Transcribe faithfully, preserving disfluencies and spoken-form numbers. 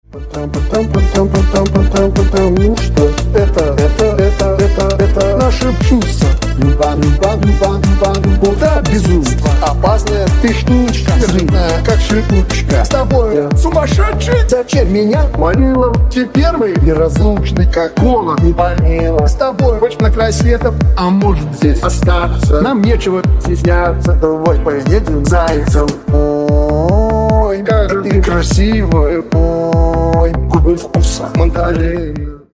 Потому, потому, потому, потому, потому, потому что это, это, это, это, это наше чувство. Люба, люба, люба, люба, любовь, да, безумство. Опасная ты штучка, взрывная, как шипучка. С тобой я сумасшедший. Зачем меня манила? Теперь мы неразлучны, как голод не болела. С тобой хоть на край света, а может здесь остаться. Нам нечего стесняться. Давай поедем к зайцам. Ой, как ты красивая. Ой, губы вкуса мандарина.